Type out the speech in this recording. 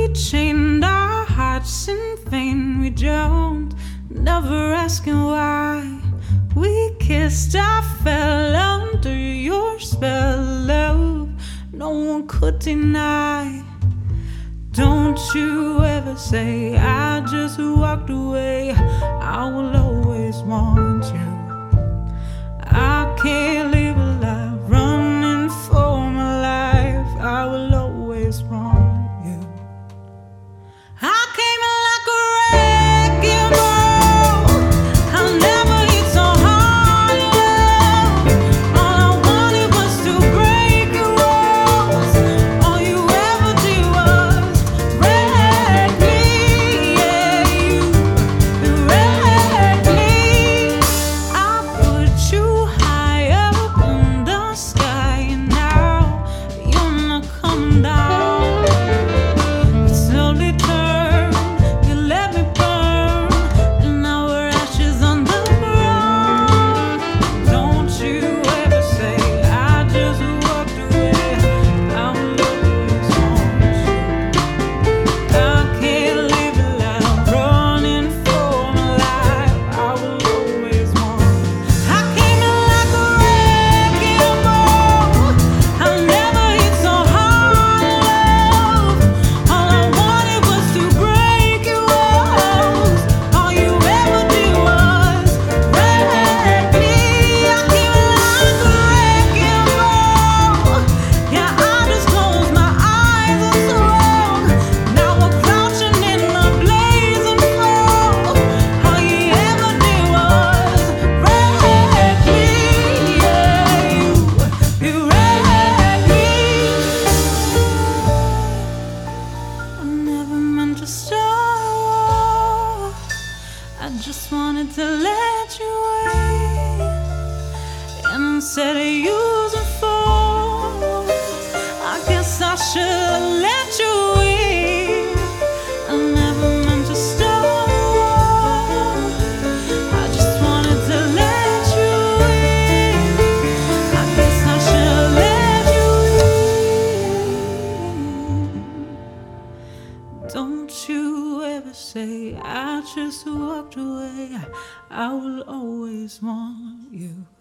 chained our hearts in vain. We jumped, never asking why. We kissed, I fell under your spell, love. No one could deny. Don't you ever say I just walked away. I will always want you. I can't live a life running for my life. I will always want you. I came in like a wrecking ball. I never hit so hard, love. All I wanted was to break your walls. All you ever did was wreck me. Yeah, you wrecked me. I put you high up in the sky, and now you're not coming down. It slowly turned, you let me burn, and now we're ashes on the ground. Don't you ever say I just walked away. I will always want you. I can't live a life running for my life. I will always want you. I came in like a wrecking ball. I never hit so hard, love. All I wanted was to break your walls. All you ever did was wreck me. I came in like a wrecking ball. Yeah, I just closed my eyes and swung. Now we're crouching in the blazing fall. All you ever did was wreck me. Yeah, you wrecked me. I never meant to start a war. I just wanted to let you in. Instead of using force, I guess I should let you in. I never meant to start a war. I just wanted to let you in. I guess I should let you in. Don't you ever say I just walked away. I will always want you.